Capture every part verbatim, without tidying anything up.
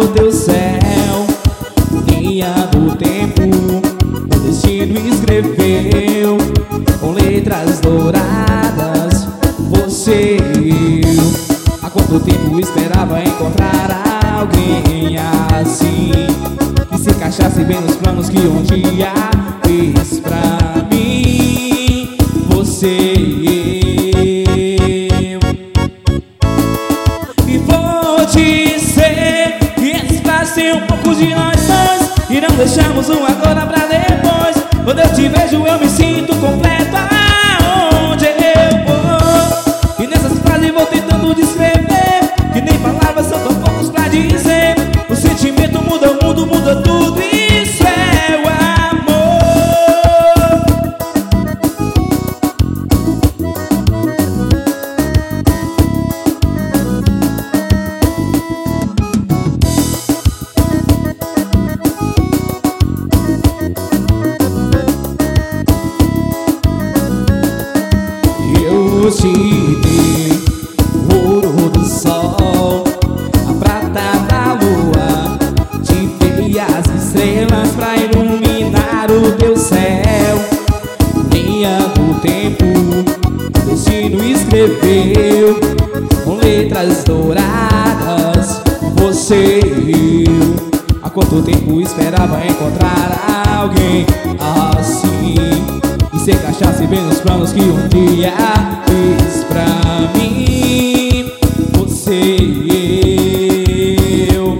o teu céu. Linha do tempo, o destino escreveu com letras douradas, você e eu. Há quanto tempo esperava encontrar alguém assim, que se encaixasse bem nos planos que um dia fez pra mim, você e eu. E vou dizer que esses passos têm um pouco de nós dois, e não deixamos um agora pra depois. Quando eu te vejo eu me sinto completo aonde eu vou. E nessas frases vou tentando descrever, que nem palavras são tão poucos pra dizer. O sentimento muda o mundo, muda tudo, isso é o amor. Eu te dei o ouro do sol, a prata da lua, te dei as estrelas pra iluminar o teu céu. Linha do tempo, o destino escreveu com letras douradas, você e eu. Há quanto tempo esperava encontrar alguém assim, e se encaixasse bem nos planos que um dia fez pra mim, você e eu.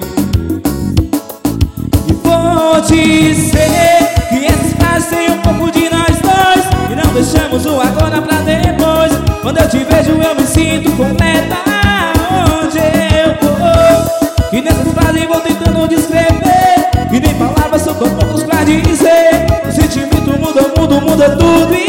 E vou dizer que esses passos têm um pouco de nós dois, e não deixamos o agora pra depois. Quando eu te vejo eu me sinto completa onde eu vou. E nessas frases vou tentando descrever, que nem palavras são tão poucos pra dizer. O sentimento muda o mundo, muda tudo.